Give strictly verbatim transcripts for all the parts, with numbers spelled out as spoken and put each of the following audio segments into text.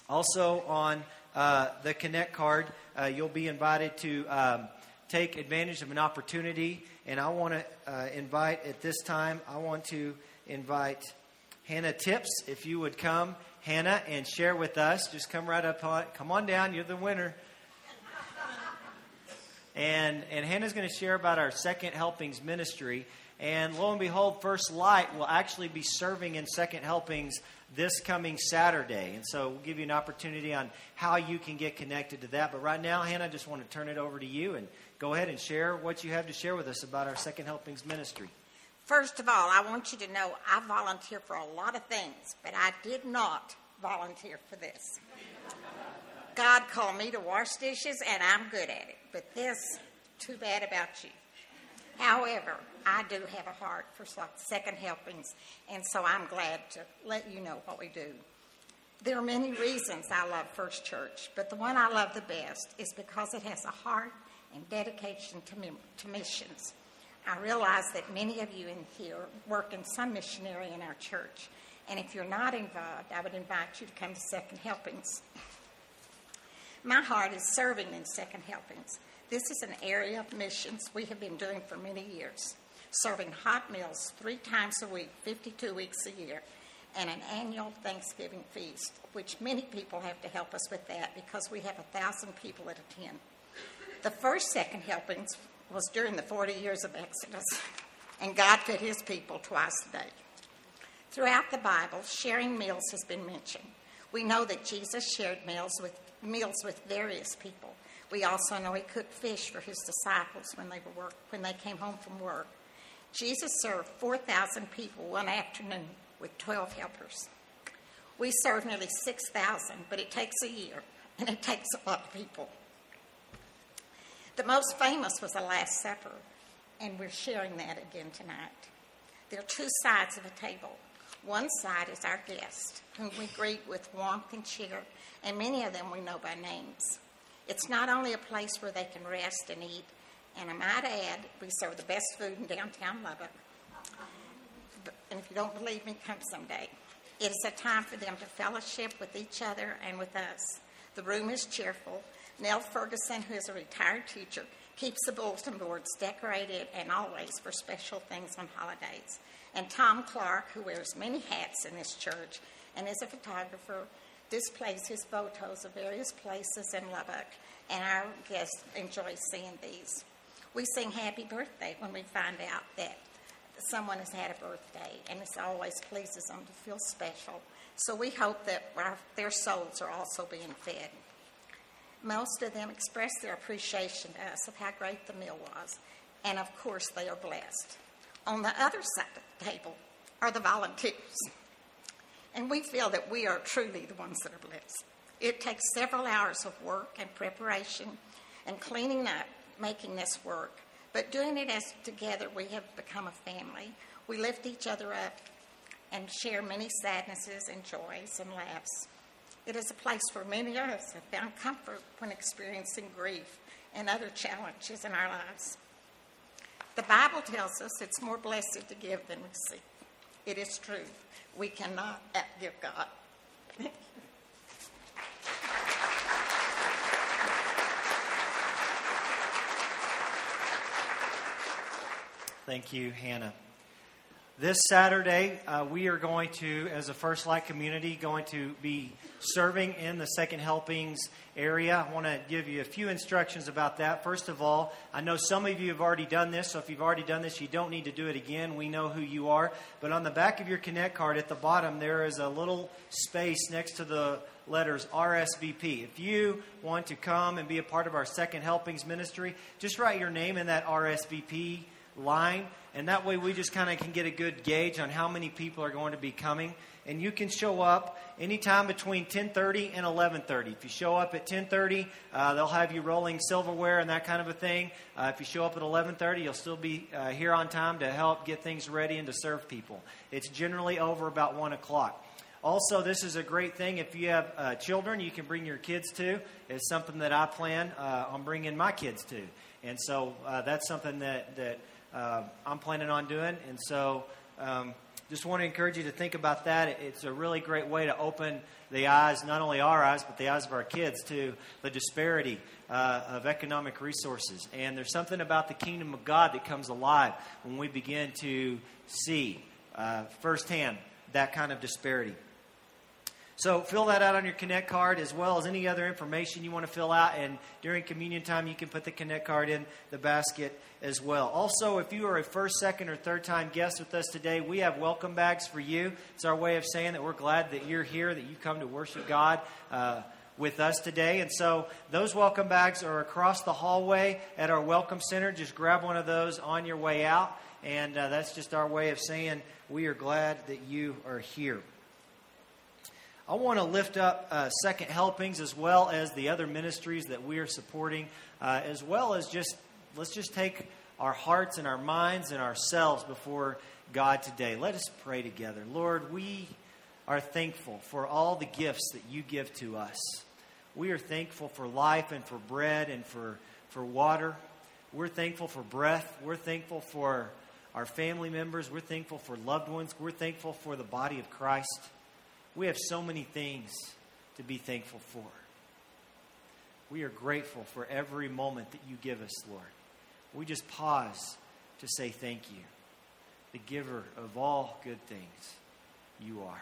Also on uh, the Connect card, uh, you'll be invited to um, take advantage of an opportunity. And I want to uh, invite at this time, I want to invite Hannah Tips, if you would come, Hannah, and share with us. Just come right up on, come on down. You're the winner. And and Hannah's going to share about our Second Helpings ministry. And lo and behold, First Light will actually be serving in Second Helpings this coming Saturday. And so we'll give you an opportunity on how you can get connected to that. But right now, Hannah, I just want to turn it over to you and go ahead and share what you have to share with us about our Second Helpings ministry. First of all, I want you to know I volunteer for a lot of things, but I did not volunteer for this. God called me to wash dishes, and I'm good at it. But this, too bad about you. However, I do have a heart for Second Helpings, and so I'm glad to let you know what we do. There are many reasons I love First Church, but the one I love the best is because it has a heart and dedication to, mem- to missions. I realize that many of you in here work in some missionary in our church, and if you're not involved, I would invite you to come to Second Helpings. My heart is serving in Second Helpings. This is an area of missions we have been doing for many years, serving hot meals three times a week, fifty-two weeks a year, and an annual Thanksgiving feast, which many people have to help us with that because we have a thousand people that attend. The first Second Helpings was during the forty years of Exodus, and God fed his people twice a day. Throughout the Bible, sharing meals has been mentioned. We know that Jesus shared meals with meals with various people. We also know he cooked fish for his disciples when they were work, when they came home from work. Jesus served four thousand people one afternoon with twelve helpers. We serve nearly six thousand, but it takes a year, and it takes a lot of people. The most famous was the Last Supper, and we're sharing that again tonight. There are two sides of a table. One side is our guests, whom we greet with warmth and cheer, and many of them we know by names. It's not only a place where they can rest and eat, and I might add, we serve the best food in downtown Lubbock. And if you don't believe me, come someday. It is a time for them to fellowship with each other and with us. The room is cheerful. Nell Ferguson, who is a retired teacher, keeps the bulletin boards decorated and always for special things on holidays. And Tom Clark, who wears many hats in this church and is a photographer, displays his photos of various places in Lubbock, and our guests enjoy seeing these. We sing happy birthday when we find out that someone has had a birthday, and this always pleases them to feel special. So we hope that our, their souls are also being fed. Most of them express their appreciation to us of how great the meal was, and of course they are blessed. On the other side of the table are the volunteers. And we feel that we are truly the ones that are blessed. It takes several hours of work and preparation and cleaning up, making this work. But doing it as together, we have become a family. We lift each other up and share many sadnesses and joys and laughs. It is a place where many of us have found comfort when experiencing grief and other challenges in our lives. The Bible tells us it's more blessed to give than receive. It is true. We cannot outgive God. Thank you. Thank you, Hannah. This Saturday, uh, we are going to, as a First Light community, going to be serving in the Second Helpings area. I want to give you a few instructions about that. First of all, I know some of you have already done this, so if you've already done this, you don't need to do it again. We know who you are. But on the back of your Connect card at the bottom, there is a little space next to the letters R S V P. If you want to come and be a part of our Second Helpings ministry, just write your name in that R S V P line, and that way we just kind of can get a good gauge on how many people are going to be coming. And you can show up anytime between ten thirty and eleven thirty. If you show up at ten thirty, uh, they'll have you rolling silverware and that kind of a thing. Uh, if you show up at eleven thirty, you'll still be uh, here on time to help get things ready and to serve people. It's generally over about one o'clock. Also, this is a great thing. If you have uh, children, you can bring your kids to. It's something that I plan uh, on bringing my kids to. And so uh, that's something that... that Uh, I'm planning on doing, and so um, just want to encourage you to think about that. It's a really great way to open the eyes, not only our eyes, but the eyes of our kids, to the disparity uh, of economic resources. And there's something about the kingdom of God that comes alive when we begin to see uh, firsthand that kind of disparity. So fill that out on your Connect card, as well as any other information you want to fill out. And during communion time, you can put the Connect card in the basket as well. Also, if you are a first, second, or third time guest with us today, we have welcome bags for you. It's our way of saying that we're glad that you're here, that you come to worship God uh, with us today. And so those welcome bags are across the hallway at our Welcome Center. Just grab one of those on your way out. And uh, that's just our way of saying we are glad that you are here. I want to lift up uh, Second Helpings, as well as the other ministries that we are supporting, uh, as well as just, let's just take our hearts and our minds and ourselves before God today. Let us pray together. Lord, we are thankful for all the gifts that you give to us. We are thankful for life and for bread and for, for water. We're thankful for breath. We're thankful for our family members. We're thankful for loved ones. We're thankful for the body of Christ. We have so many things to be thankful for. We are grateful for every moment that you give us, Lord. We just pause to say thank you, the giver of all good things you are.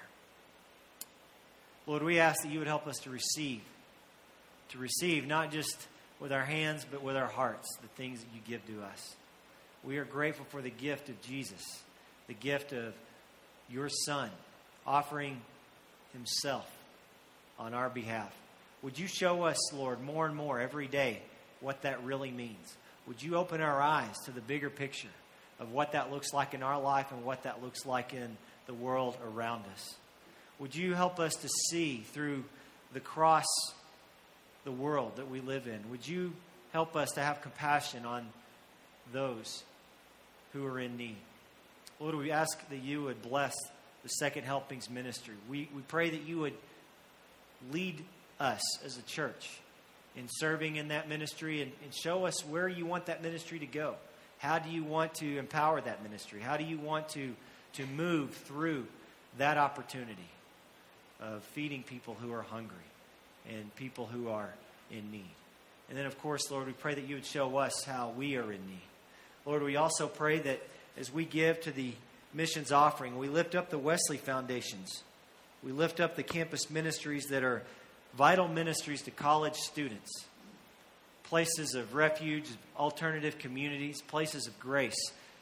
Lord, we ask that you would help us to receive, to receive not just with our hands, but with our hearts, the things that you give to us. We are grateful for the gift of Jesus, the gift of your Son, offering himself on our behalf. Would you show us, Lord, more and more every day what that really means? Would you open our eyes to the bigger picture of what that looks like in our life and what that looks like in the world around us? Would you help us to see through the cross the world that we live in? Would you help us to have compassion on those who are in need? Lord, we ask that you would bless the Second Helpings ministry. We, we pray that you would lead us as a church in serving in that ministry and, and show us where you want that ministry to go. How do you want to empower that ministry? How do you want to, to move through that opportunity of feeding people who are hungry and people who are in need? And then, of course, Lord, we pray that you would show us how we are in need. Lord, we also pray that as we give to the missions offering, we lift up the Wesley Foundations. We lift up the campus ministries that are vital ministries to college students, places of refuge, alternative communities, places of grace,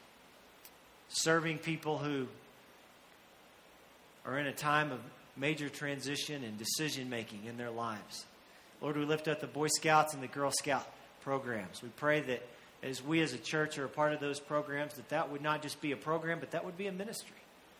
serving people who are in a time of major transition and decision making in their lives. Lord, we lift up the Boy Scouts and the Girl Scout programs. We pray that as we as a church are a part of those programs, that that would not just be a program, but that would be a ministry.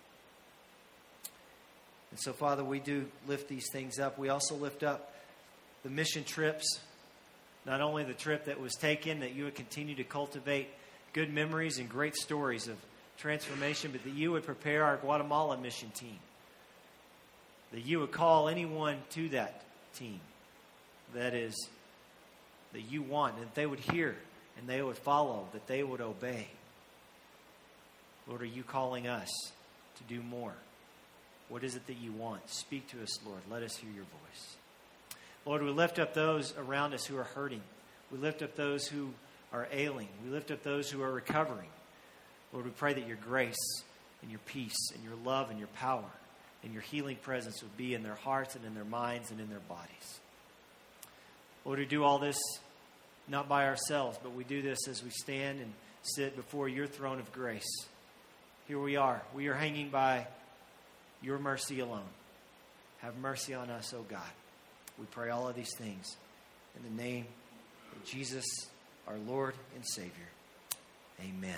And so, Father, we do lift these things up. We also lift up the mission trips, not only the trip that was taken, that you would continue to cultivate good memories and great stories of transformation, but that you would prepare our Guatemala mission team, that you would call anyone to that team that is, that you want, and that they would hear and they would follow, that they would obey. Lord, are you calling us to do more? What is it that you want? Speak to us, Lord. Let us hear your voice. Lord, we lift up those around us who are hurting. We lift up those who are ailing. We lift up those who are recovering. Lord, we pray that your grace and your peace and your love and your power and your healing presence would be in their hearts and in their minds and in their bodies. Lord, we do all this not by ourselves, but we do this as we stand and sit before your throne of grace. Here we are. We are hanging by your mercy alone. Have mercy on us, O God. We pray all of these things in the name of Jesus, our Lord and Savior. Amen.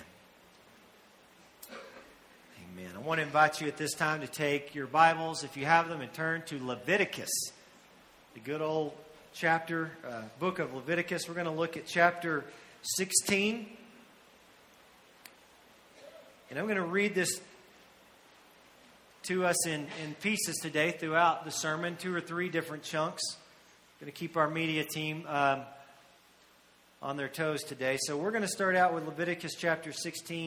Amen. I want to invite you at this time to take your Bibles, if you have them, and turn to Leviticus, the good old chapter, uh, book of Leviticus. We're going to look at chapter sixteen. And I'm going to read this to us in, in pieces today throughout the sermon, two or three different chunks. I'm going to keep our media team um, on their toes today. So we're going to start out with Leviticus chapter sixteen,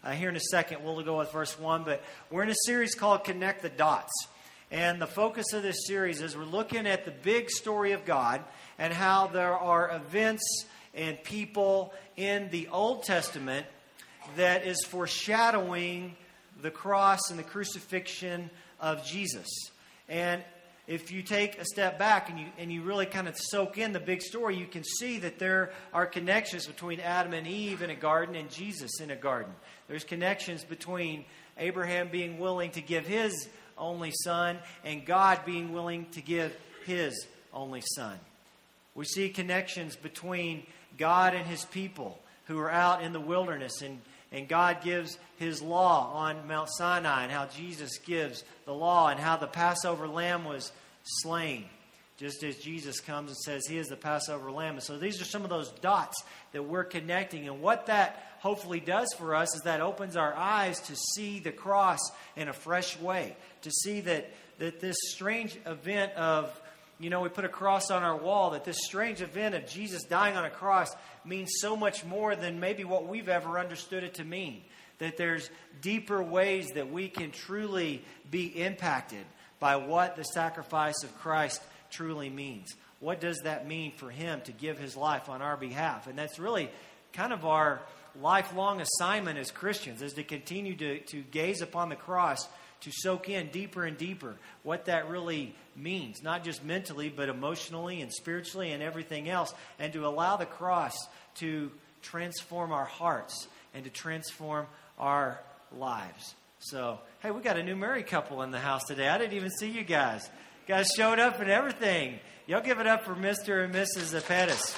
Uh, here in a second, we'll go with verse one. But we're in a series called Connect the Dots. And the focus of this series is we're looking at the big story of God and how there are events and people in the Old Testament that is foreshadowing the cross and the crucifixion of Jesus. And if you take a step back and you and you really kind of soak in the big story, you can see that there are connections between Adam and Eve in a garden and Jesus in a garden. There's connections between Abraham being willing to give his only son and God being willing to give his only son. We see connections between God and his people who are out in the wilderness, and, and God gives his law on Mount Sinai, and how Jesus gives the law, and how the Passover lamb was slain, just as Jesus comes and says he is the Passover lamb. And so these are some of those dots that we're connecting. And what that hopefully does for us is that opens our eyes to see the cross in a fresh way, to see that, that this strange event of, you know, we put a cross on our wall, that this strange event of Jesus dying on a cross means so much more than maybe what we've ever understood it to mean. That there's deeper ways that we can truly be impacted by what the sacrifice of Christ truly means. What does that mean for him to give his life on our behalf? And that's really kind of our lifelong assignment as Christians, is to continue to, to gaze upon the cross, to soak in deeper and deeper what that really means, not just mentally, but emotionally and spiritually and everything else, and to allow the cross to transform our hearts and to transform our lives. So, hey, we got a new married couple in the house today. I didn't even see you guys. You guys showed up and everything. Y'all give it up for Mister and Missus Pettis.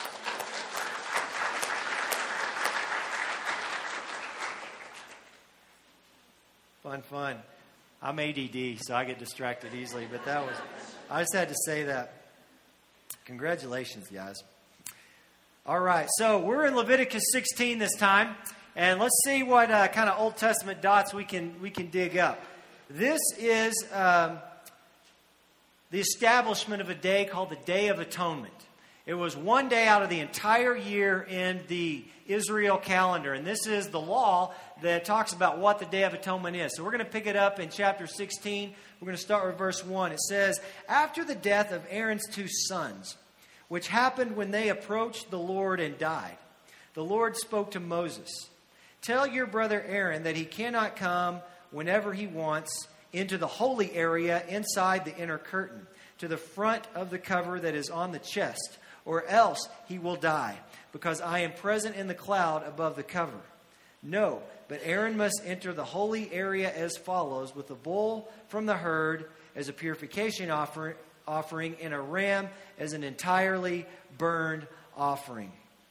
Fun, fun. I'm A D D, so I get distracted easily, but that was, I just had to say that. Congratulations, guys. All right, so we're in Leviticus sixteen this time, and let's see what uh, kind of Old Testament dots we can we can dig up. This is um, the establishment of a day called the Day of Atonement. It was one day out of the entire year in the Israel calendar. And this is the law that talks about what the Day of Atonement is. So we're going to pick it up in chapter sixteen. We're going to start with verse one. It says, "After the death of Aaron's two sons, which happened when they approached the Lord and died, the Lord spoke to Moses, 'Tell your brother Aaron that he cannot come whenever he wants into the holy area inside the inner curtain, to the front of the cover that is on the chest, or else he will die, because I am present in the cloud above the cover. No, but Aaron must enter the holy area as follows, with a bull from the herd as a purification offer, offering, and a ram as an entirely burned offering.'"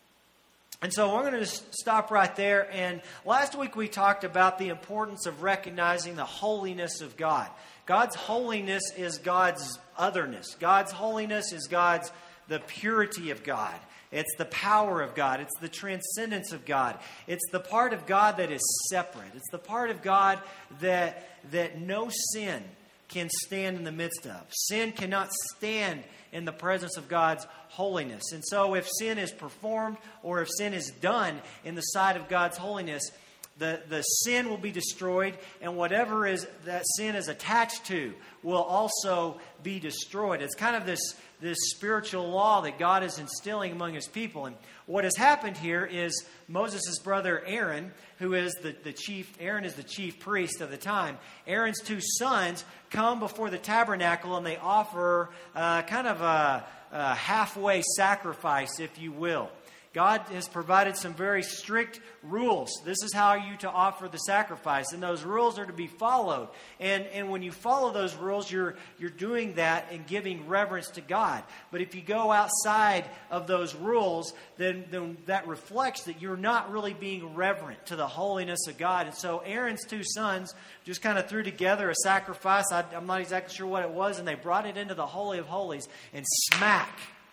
And so we're going to just stop right there. And last week we talked about the importance of recognizing the holiness of God. God's holiness is God's otherness. God's holiness is God's the purity of God. It's the power of God. It's the transcendence of God. It's the part of God that is separate. It's the part of God that, that no sin can stand in the midst of. Sin cannot stand in the presence of God's holiness. And so if sin is performed or if sin is done in the sight of God's holiness, the, the sin will be destroyed, and whatever is that sin is attached to will also be destroyed. It's kind of this, this spiritual law that God is instilling among his people. And what has happened here is Moses' brother Aaron, who is the, the chief, Aaron is the chief priest of the time. Aaron's two sons come before the tabernacle and they offer uh, kind of a, a halfway sacrifice, if you will. God has provided some very strict rules. This is how you to offer the sacrifice, and those rules are to be followed. And and when you follow those rules, you're you're doing that and giving reverence to God. But if you go outside of those rules, then, then that reflects that you're not really being reverent to the holiness of God. And so Aaron's two sons just kind of threw together a sacrifice. I, I'm not exactly sure what it was, and they brought it into the Holy of Holies, and smack,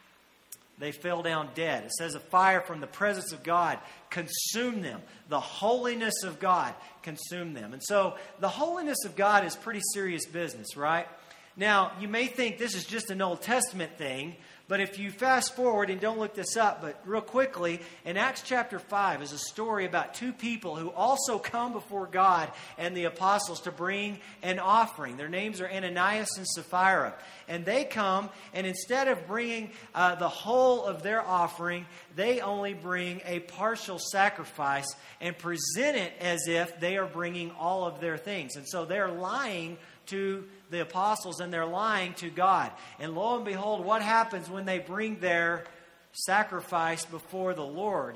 they fell down dead. It says a fire from the presence of God consumed them. The holiness of God consumed them. And so the holiness of God is pretty serious business, right? Now, you may think this is just an Old Testament thing, but if you fast forward, and don't look this up, but real quickly, in Acts chapter five is a story about two people who also come before God and the apostles to bring an offering. Their names are Ananias and Sapphira. And they come, and instead of bringing uh, the whole of their offering, they only bring a partial sacrifice and present it as if they are bringing all of their things. And so they're lying to the apostles, and they're lying to God. And lo and behold, what happens when they bring their sacrifice before the Lord?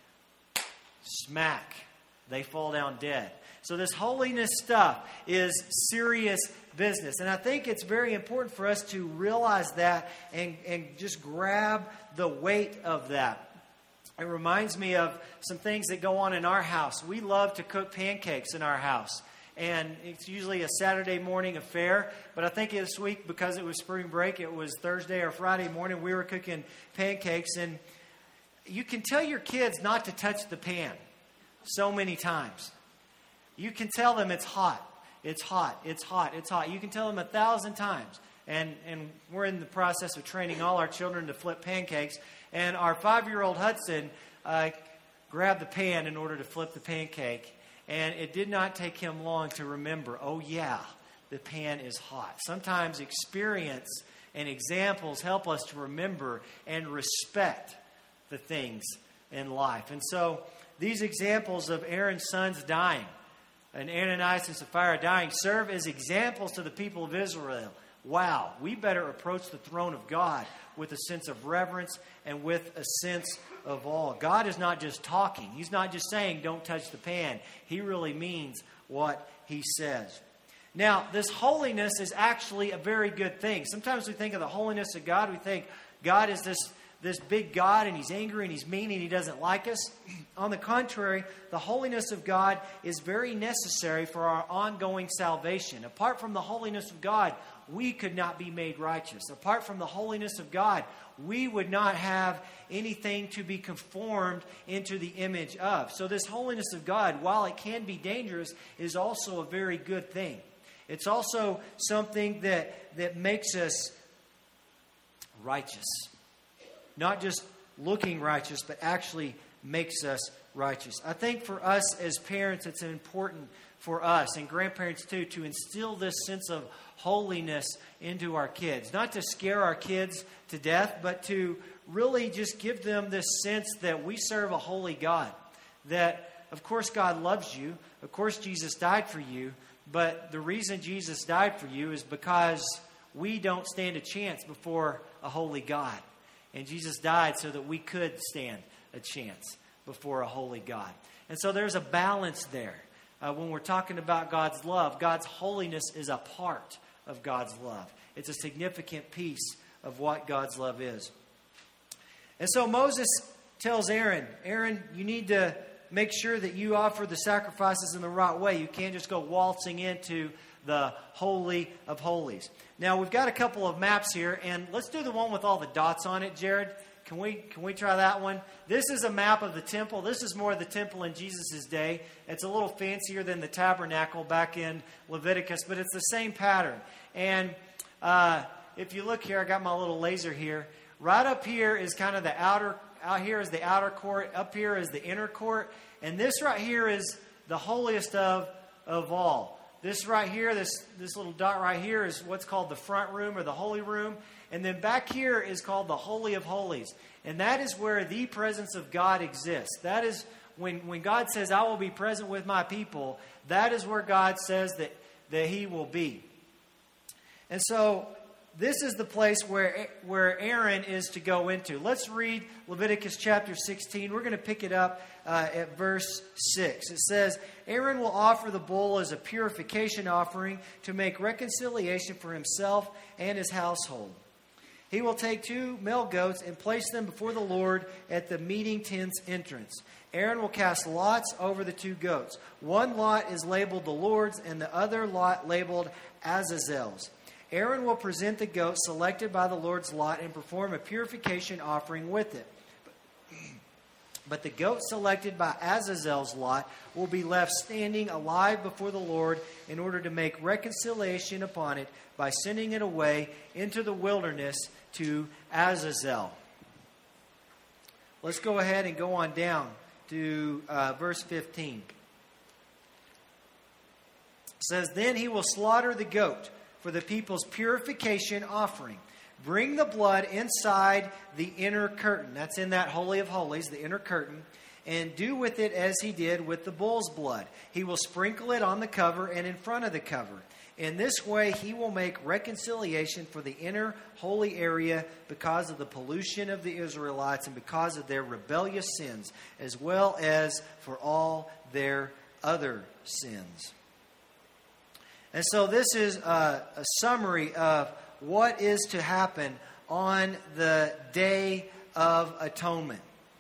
Smack. They fall down dead. So this holiness stuff is serious business. And I think it's very important for us to realize that and, and just grab the weight of that. It reminds me of some things that go on in our house. We love to cook pancakes in our house. And it's usually a Saturday morning affair. But I think this week, because it was spring break, it was Thursday or Friday morning, we were cooking pancakes. And you can tell your kids not to touch the pan so many times. You can tell them it's hot. It's hot. It's hot. It's hot. You can tell them a thousand times. And, and we're in the process of training all our children to flip pancakes. And our five-year-old Hudson uh, grabbed the pan in order to flip the pancake. And it did not take him long to remember, oh yeah, the pan is hot. Sometimes experience and examples help us to remember and respect the things in life. And so these examples of Aaron's sons dying and Ananias and Sapphira dying serve as examples to the people of Israel. Wow, we better approach the throne of God with a sense of reverence and with a sense of awe. God is not just talking. He's not just saying, don't touch the pan. He really means what he says. Now, this holiness is actually a very good thing. Sometimes we think of the holiness of God. We think God is this, this big God, and he's angry and he's mean and he doesn't like us. On the contrary, the holiness of God is very necessary for our ongoing salvation. Apart from the holiness of God, we could not be made righteous. Apart from the holiness of God, we would not have anything to be conformed into the image of. So this holiness of God, while it can be dangerous, is also a very good thing. It's also something that, that makes us righteous. Not just looking righteous, but actually makes us righteous. I think for us as parents, it's important for us, and grandparents too, to instill this sense of holiness into our kids. Not to scare our kids to death, but to really just give them this sense that we serve a holy God. That, of course, God loves you. Of course, Jesus died for you. But the reason Jesus died for you is because we don't stand a chance before a holy God. And Jesus died so that we could stand a chance before a holy God. And so there's a balance there. Uh, when we're talking about God's love, God's holiness is a part of God's love. It's a significant piece of what God's love is. And so Moses tells Aaron, Aaron, you need to make sure that you offer the sacrifices in the right way. You can't just go waltzing into the Holy of Holies. Now, we've got a couple of maps here, and let's do the one with all the dots on it, Jared. Can we can we try that one? This is a map of the temple. This is more of the temple in Jesus' day. It's a little fancier than the tabernacle back in Leviticus, but it's the same pattern. And uh, if you look here, I got my little laser here. Right up here is kind of the outer, out here is the outer court. Up here is the inner court. And this right here is the holiest of, of all. This right here, this, this little dot right here is what's called the front room or the holy room. And then back here is called the Holy of Holies. And that is where the presence of God exists. That is when, when God says, I will be present with my people, that is where God says that, that he will be. And so this is the place where, where Aaron is to go into. Let's read Leviticus chapter sixteen. We're going to pick it up uh, at verse six. It says, Aaron will offer the bull as a purification offering to make reconciliation for himself and his household. He will take two male goats and place them before the Lord at the meeting tent's entrance. Aaron will cast lots over the two goats. One lot is labeled the Lord's and the other lot labeled Azazel's. Aaron will present the goat selected by the Lord's lot and perform a purification offering with it. But the goat selected by Azazel's lot will be left standing alive before the Lord in order to make reconciliation upon it by sending it away into the wilderness to Azazel. Let's go ahead and go on down to uh, verse fifteen. It says, "Then he will slaughter the goat for the people's purification offering. Bring the blood inside the inner curtain." That's in that Holy of Holies, the inner curtain. "And do with it as he did with the bull's blood. He will sprinkle it on the cover and in front of the cover. In this way he will make reconciliation for the inner holy area because of the pollution of the Israelites and because of their rebellious sins, as well as for all their other sins." And so this is a, a summary of what is to happen on the Day of Atonement.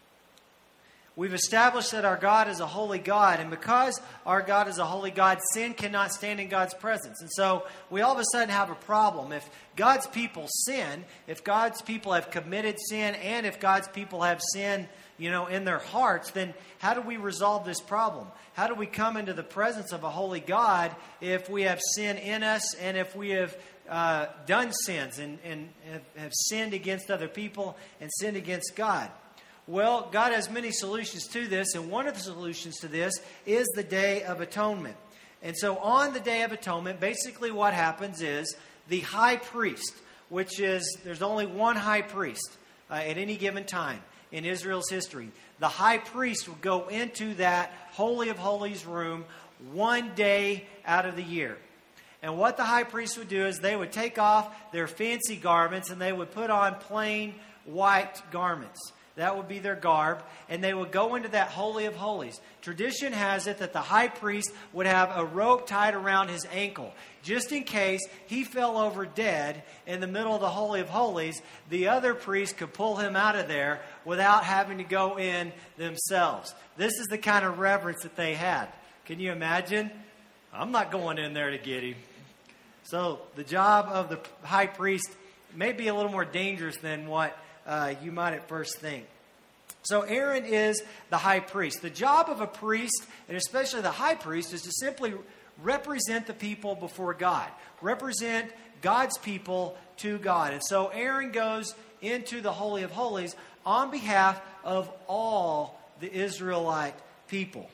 We've established that our God is a holy God, and because our God is a holy God, sin cannot stand in God's presence. And so we all of a sudden have a problem. If God's people sin, if God's people have committed sin, and if God's people have sin, you know, in their hearts, then how do we resolve this problem? How do we come into the presence of a holy God if we have sin in us and if we have uh, done sins and, and have, have sinned against other people and sinned against God? Well, God has many solutions to this, and one of the solutions to this is the Day of Atonement. And so on the Day of Atonement, basically what happens is the high priest, which is, there's only one high priest uh, at any given time in Israel's history. The high priest would go into that Holy of Holies room one day out of the year. And what the high priest would do is they would take off their fancy garments and they would put on plain white garments. That would be their garb. And they would go into that Holy of Holies. Tradition has it that the high priest would have a rope tied around his ankle. Just in case he fell over dead in the middle of the Holy of Holies, the other priest could pull him out of there without having to go in themselves. This is the kind of reverence that they had. Can you imagine? I'm not going in there to get him. So the job of the high priest may be a little more dangerous than what uh, you might at first think. So Aaron is the high priest. The job of a priest, and especially the high priest, is to simply represent the people before God. Represent God's people to God. And so Aaron goes into the Holy of Holies on behalf of all the Israelite people.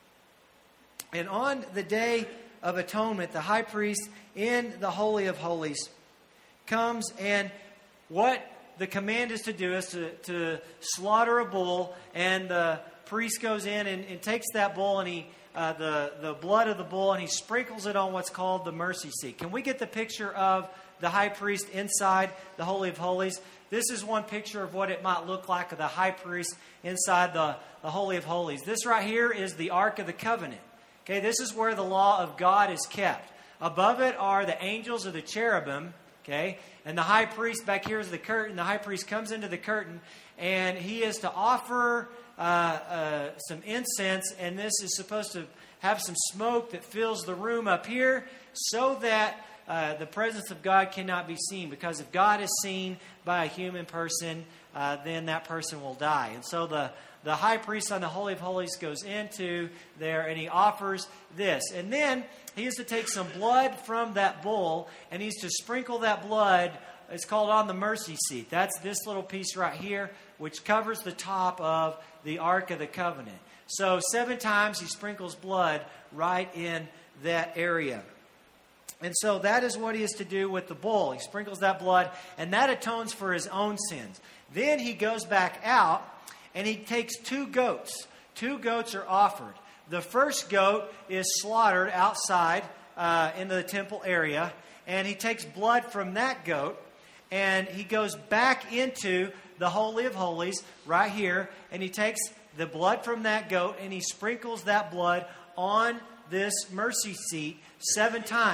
And on the Day of Atonement, the high priest in the Holy of Holies comes, and what the command is to do is to, to slaughter a bull, and the priest goes in and, and takes that bull and he uh, the, the blood of the bull and he sprinkles it on what's called the mercy seat. Can we get the picture of the high priest inside the Holy of Holies? This is one picture of what it might look like of the high priest inside the, the Holy of Holies. This right here is the Ark of the Covenant. Okay, this is where the law of God is kept. Above it are the angels or the cherubim. Okay, and the high priest back here is the curtain. The high priest comes into the curtain, and he is to offer uh, uh, some incense, and this is supposed to have some smoke that fills the room up here so that uh, the presence of God cannot be seen. Because if God is seen by a human person, uh, then that person will die. And so the The high priest on the Holy of Holies goes into there and he offers this. And then he is to take some blood from that bull and he's to sprinkle that blood. It's called on the mercy seat. That's this little piece right here, which covers the top of the Ark of the Covenant. So seven times he sprinkles blood right in that area. And so that is what he is to do with the bull. He sprinkles that blood and that atones for his own sins. Then he goes back out and he takes two goats. Two goats are offered. The first goat is slaughtered outside uh, in the temple area. And he takes blood from that goat. And he goes back into the Holy of Holies right here. And he takes the blood from that goat and he sprinkles that blood on this mercy seat seven times.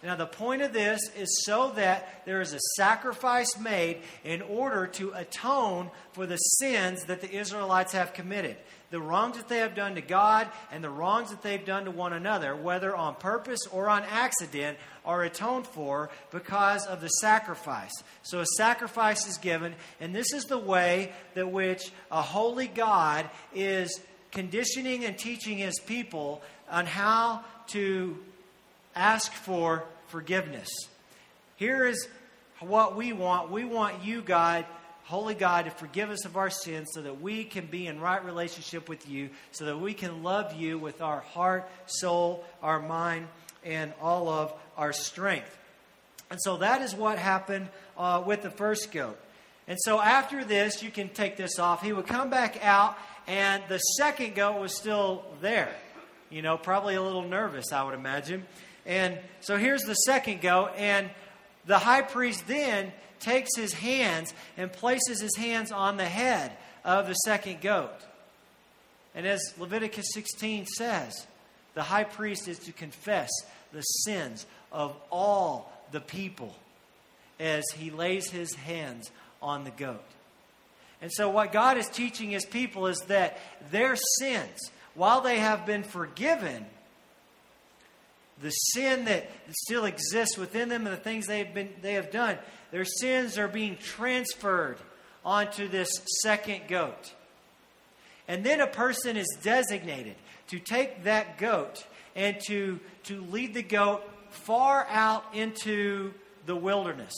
Now, the point of this is so that there is a sacrifice made in order to atone for the sins that the Israelites have committed. The wrongs that they have done to God and the wrongs that they've done to one another, whether on purpose or on accident, are atoned for because of the sacrifice. So a sacrifice is given, and this is the way that which a holy God is conditioning and teaching His people on how to ask for forgiveness. Here is what we want. We want you, God, holy God, to forgive us of our sins so that we can be in right relationship with you, so that we can love you with our heart, soul, our mind, and all of our strength. And so that is what happened uh, with the first goat. And so after this, you can take this off. He would come back out, and the second goat was still there. You know, probably a little nervous, I would imagine. And so here's the second goat, and the high priest then takes his hands and places his hands on the head of the second goat. And as Leviticus sixteen says, the high priest is to confess the sins of all the people as he lays his hands on the goat. And so what God is teaching His people is that their sins, while they have been forgiven, the sin that still exists within them and the things they have been they have done, their sins are being transferred onto this second goat. And then a person is designated to take that goat and to, to lead the goat far out into the wilderness.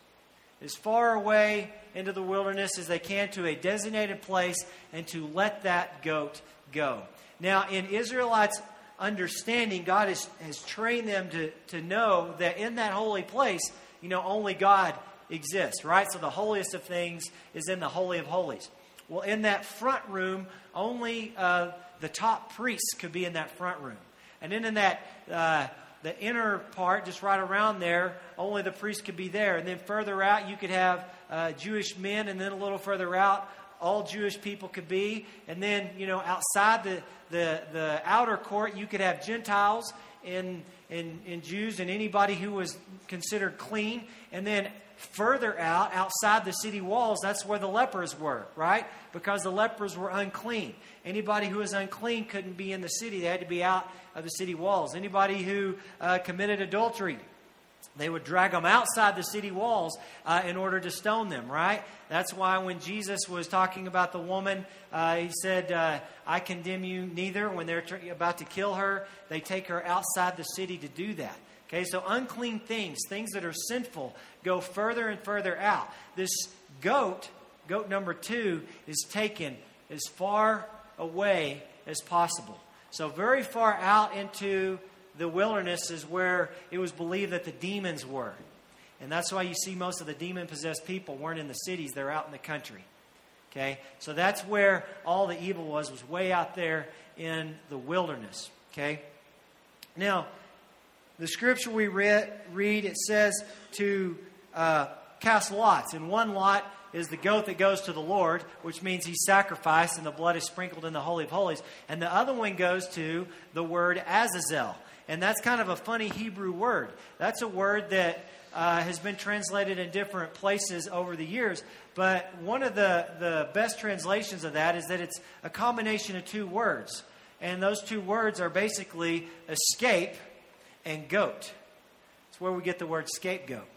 As far away into the wilderness as they can to a designated place, and to let that goat go. Now, in Israelites' understanding, God has, has trained them to, to know that in that holy place, you know, only God exists, right? So the holiest of things is in the Holy of Holies. Well, in that front room, only uh, the top priests could be in that front room. And then in that uh, the inner part, just right around there, only the priests could be there. And then further out, you could have uh, Jewish men, and then a little further out, all Jewish people could be. And then, you know, outside the the, the outer court, you could have Gentiles and, and, and Jews and anybody who was considered clean. And then further out, outside the city walls, that's where the lepers were, right? Because the lepers were unclean. Anybody who was unclean couldn't be in the city. They had to be out of the city walls. Anybody who uh, committed adultery, they would drag them outside the city walls uh, in order to stone them, right? That's why when Jesus was talking about the woman, uh, He said, uh, I condemn you neither. When they're tr- about to kill her, they take her outside the city to do that. Okay, so unclean things, things that are sinful, go further and further out. This goat, goat number two, is taken as far away as possible. So very far out into the wilderness is where it was believed that the demons were. And that's why you see most of the demon-possessed people weren't in the cities, they're out in the country. Okay, so that's where all the evil was, was way out there in the wilderness. Okay, now, the scripture we read, read it says to uh, cast lots. And one lot is the goat that goes to the Lord, which means He's sacrificed and the blood is sprinkled in the Holy of Holies. And the other one goes to the word Azazel. And that's kind of a funny Hebrew word. That's a word that uh, has been translated in different places over the years. But one of the, the best translations of that is that it's a combination of two words. And those two words are basically escape and goat. It's where we get the word scapegoat.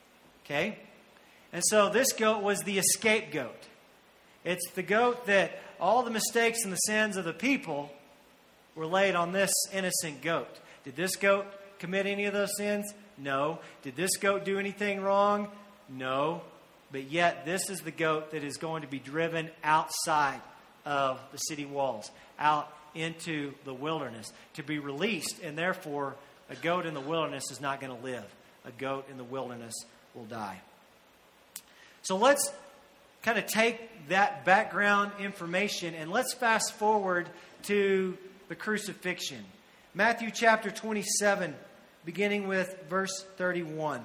Okay? And so this goat was the escape goat. It's the goat that all the mistakes and the sins of the people were laid on this innocent goat. Did this goat commit any of those sins? No. Did this goat do anything wrong? No. But yet this is the goat that is going to be driven outside of the city walls, out into the wilderness, to be released, and therefore a goat in the wilderness is not going to live. A goat in the wilderness will die. So let's kind of take that background information and let's fast forward to the crucifixion. Matthew chapter twenty-seven, beginning with verse thirty-one.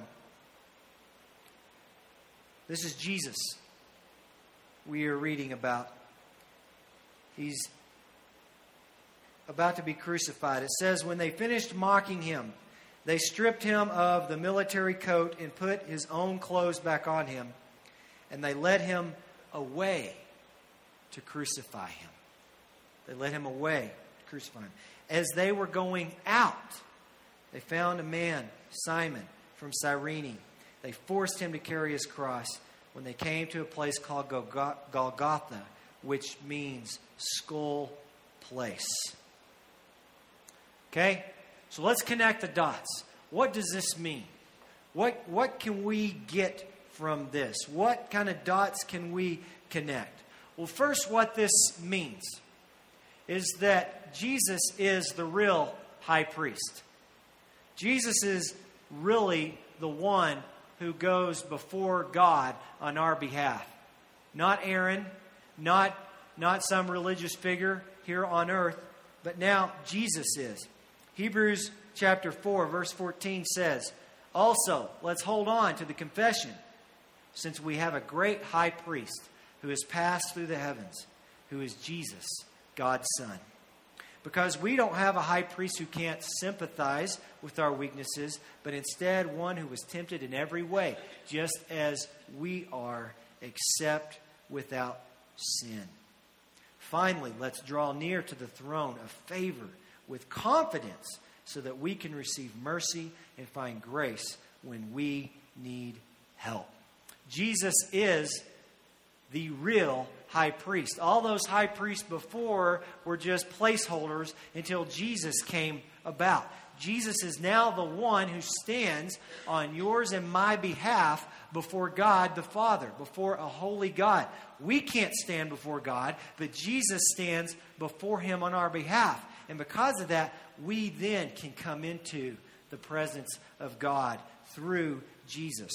This is Jesus we are reading about. He's about to be crucified. It says, when they finished mocking Him, They stripped him of the military coat and put his own clothes back on him, and they led him away to crucify him. They led him away to crucify him. As they were going out, they found a man, Simon, from Cyrene. They forced him to carry his cross. When they came to a place called Golgotha, which means skull place. Okay? So let's connect the dots. What does this mean? What, what can we get from this? What kind of dots can we connect? Well, first, what this means is that Jesus is the real high priest. Jesus is really the one who goes before God on our behalf. Not Aaron, not, not some religious figure here on earth, but now Jesus is. Hebrews chapter four, verse fourteen says, "Also, let's hold on to the confession, since we have a great high priest who has passed through the heavens, who is Jesus, God's Son." Because we don't have a high priest who can't sympathize with our weaknesses, but instead one who was tempted in every way, just as we are, except without sin. Finally, let's draw near to the throne of favor with confidence so that we can receive mercy and find grace when we need help. Jesus is the real high priest. All those high priests before were just placeholders until Jesus came about. Jesus is now the one who stands on yours and my behalf before God the Father, before a holy God. We can't stand before God, but Jesus stands before Him on our behalf. And because of that, we then can come into the presence of God through Jesus.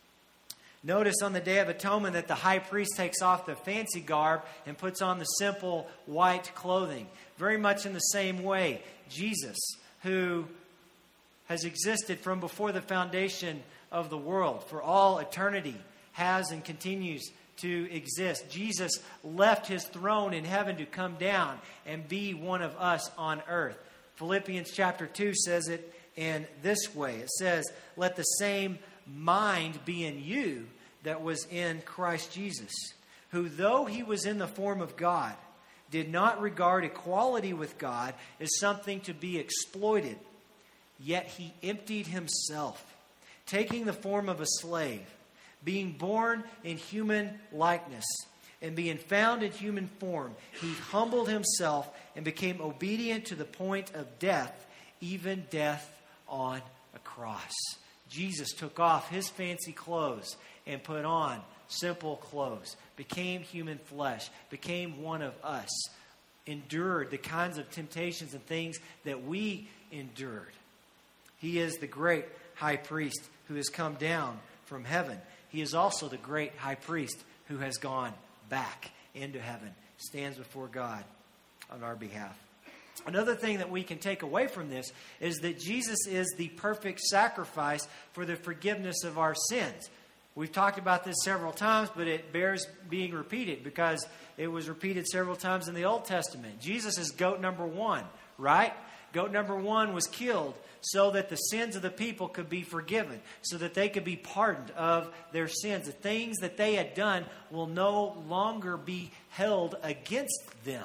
Notice on the Day of Atonement that the high priest takes off the fancy garb and puts on the simple white clothing. Very much in the same way, Jesus, who has existed from before the foundation of the world, for all eternity, has and continues to exist. Jesus left His throne in heaven to come down and be one of us on earth. Philippians chapter two says it in this way. It says, "Let the same mind be in you that was in Christ Jesus, who though He was in the form of God, did not regard equality with God as something to be exploited, yet He emptied Himself, taking the form of a slave, being born in human likeness, and being found in human form, He humbled Himself and became obedient to the point of death, even death on a cross." Jesus took off His fancy clothes and put on simple clothes, became human flesh, became one of us, endured the kinds of temptations and things that we endured. He is the great high priest who has come down from heaven. He is also the great high priest who has gone back into heaven, stands before God on our behalf. Another thing that we can take away from this is that Jesus is the perfect sacrifice for the forgiveness of our sins. We've talked about this several times, but it bears being repeated because it was repeated several times in the Old Testament. Jesus is goat number one, right? Goat number one was killed so that the sins of the people could be forgiven, so that they could be pardoned of their sins. The things that they had done will no longer be held against them.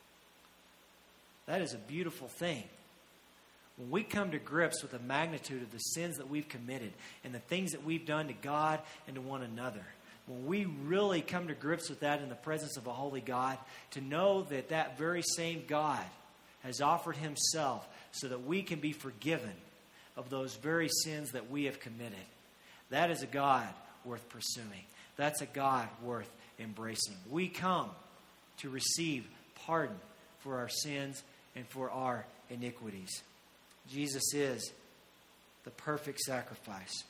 That is a beautiful thing. When we come to grips with the magnitude of the sins that we've committed and the things that we've done to God and to one another, when we really come to grips with that in the presence of a holy God, to know that that very same God has offered Himself so that we can be forgiven of those very sins that we have committed, that is a God worth pursuing. That's a God worth embracing. We come to receive pardon for our sins and for our iniquities. Jesus is the perfect sacrifice.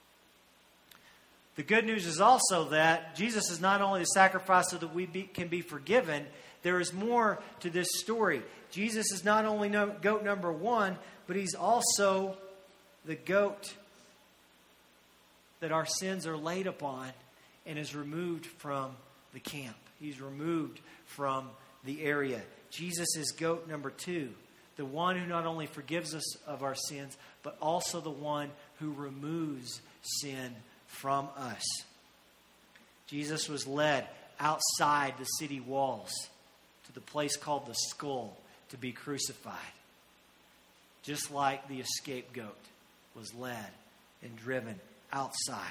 The good news is also that Jesus is not only the sacrifice so that we be, can be forgiven, there is more to this story. Jesus is not only no, goat number one, but He's also the goat that our sins are laid upon and is removed from the camp. He's removed from the area. Jesus is goat number two, The one who not only forgives us of our sins, but also the one who removes sin from us. Jesus was led outside the city walls to the place called the Skull to be crucified. Just like the scapegoat was led and driven outside.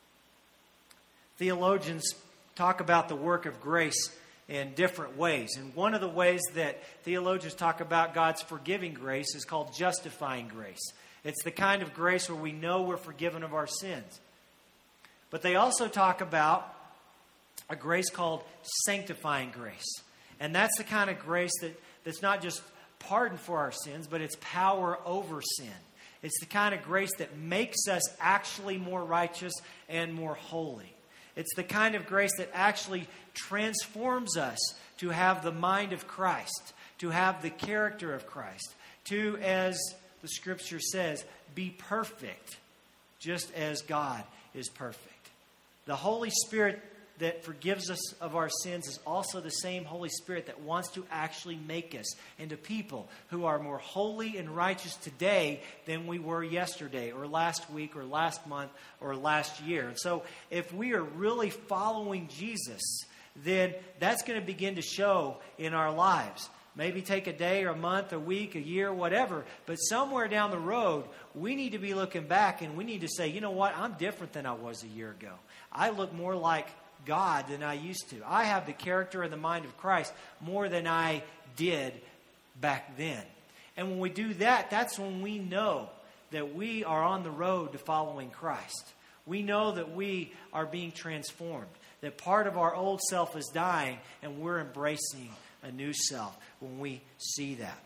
Theologians talk about the work of grace in different ways. And one of the ways that theologians talk about God's forgiving grace is called justifying grace. It's the kind of grace where we know we're forgiven of our sins. But they also talk about a grace called sanctifying grace. And that's the kind of grace that, that's not just pardon for our sins, but it's power over sin. It's the kind of grace that makes us actually more righteous and more holy. It's the kind of grace that actually transforms us to have the mind of Christ, to have the character of Christ, to, as the Scripture says, be perfect, just as God is perfect. The Holy Spirit that forgives us of our sins is also the same Holy Spirit that wants to actually make us into people who are more holy and righteous today than we were yesterday or last week or last month or last year. And so if we are really following Jesus, then that's going to begin to show in our lives. Maybe take a day or a month, a week, a year, whatever. But somewhere down the road, we need to be looking back and we need to say, you know what? I'm different than I was a year ago. I look more like God than I used to. I have the character and the mind of Christ more than I did back then. And when we do that, that's when we know that we are on the road to following Christ. We know that we are being transformed, that part of our old self is dying and we're embracing a new self when we see that.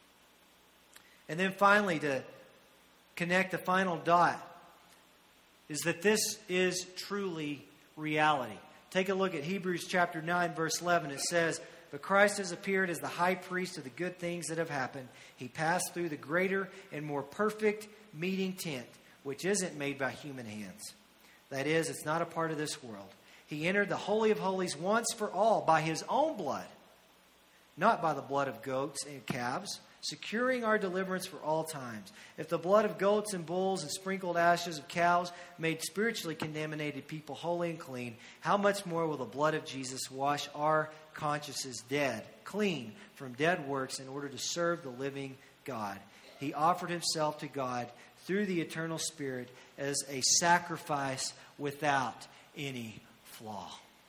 And then finally, to connect the final dot, is that this is truly reality. Take a look at Hebrews chapter nine, verse eleven. It says, "But Christ has appeared as the high priest of the good things that have happened. He passed through the greater and more perfect meeting tent, which isn't made by human hands. That is, it's not a part of this world. He entered the Holy of Holies once for all by his own blood, not by the blood of goats and calves, securing our deliverance for all times. If the blood of goats and bulls and sprinkled ashes of cows made spiritually contaminated people holy and clean, how much more will the blood of Jesus wash our consciences dead, clean from dead works in order to serve the living God? He offered himself to God through the eternal Spirit as a sacrifice without any flaw."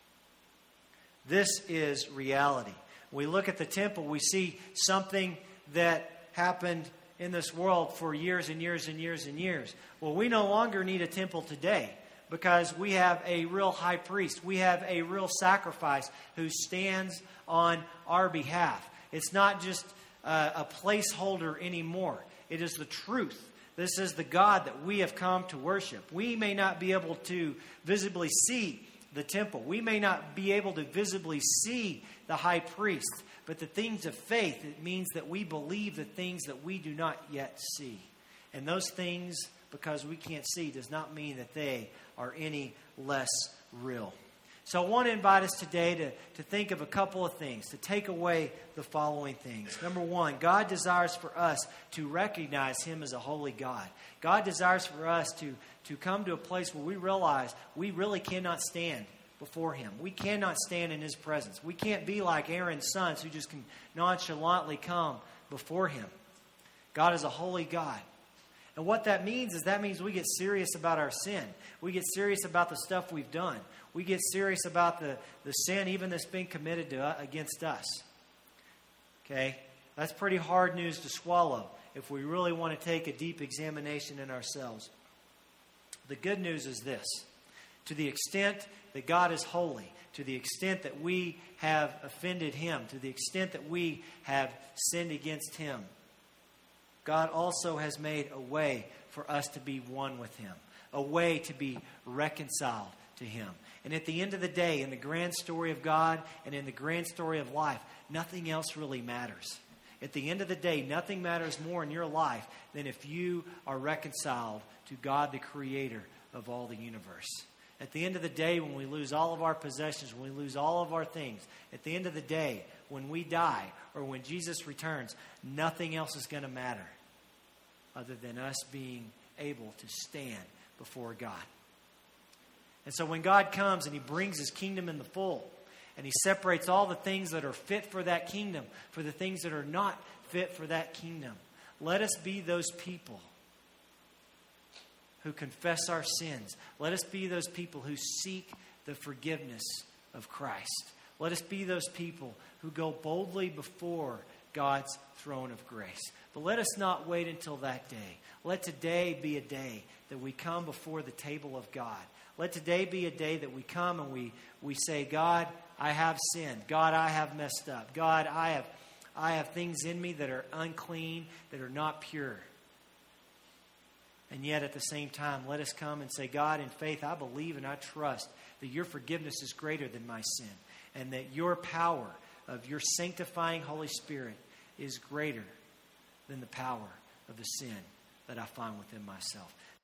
This is reality. When we look at the temple, we see something that happened in this world for years and years and years and years. Well, we no longer need a temple today because we have a real high priest. We have a real sacrifice who stands on our behalf. It's not just uh, a placeholder anymore. It is the truth. This is the God that we have come to worship. We may not be able to visibly see the temple. We may not be able to visibly see the high priest. But the things of faith, it means that we believe the things that we do not yet see. And those things, because we can't see, does not mean that they are any less real. So I want to invite us today to, to think of a couple of things, to take away the following things. Number one, God desires for us to recognize him as a holy God. God desires for us to, to come to a place where we realize we really cannot stand before him. We cannot stand in his presence. We can't be like Aaron's sons who just can nonchalantly come before him. God is a holy God. And what that means is that means we get serious about our sin. We get serious about the stuff we've done. We get serious about the, the sin even that's been committed to, uh, against us. Okay? That's pretty hard news to swallow if we really want to take a deep examination in ourselves. The good news is this. To the extent that God is holy, to the extent that we have offended him, to the extent that we have sinned against him, God also has made a way for us to be one with him, a way to be reconciled to him. And at the end of the day, in the grand story of God and in the grand story of life, nothing else really matters. At the end of the day, nothing matters more in your life than if you are reconciled to God, the creator of all the universe. At the end of the day, when we lose all of our possessions, when we lose all of our things, at the end of the day, when we die or when Jesus returns, nothing else is going to matter other than us being able to stand before God. And so when God comes and He brings His kingdom in the full, and He separates all the things that are fit for that kingdom for the things that are not fit for that kingdom, let us be those people who confess our sins. Let us be those people who seek the forgiveness of Christ. Let us be those people who go boldly before God's throne of grace. But let us not wait until that day. Let today be a day that we come before the table of God. Let today be a day that we come and we, we say, God, I have sinned. God, I have messed up. God, I have, I have things in me that are unclean, that are not pure. And yet at the same time, let us come and say, God, in faith, I believe and I trust that your forgiveness is greater than my sin, and that your power of your sanctifying Holy Spirit is greater than the power of the sin that I find within myself.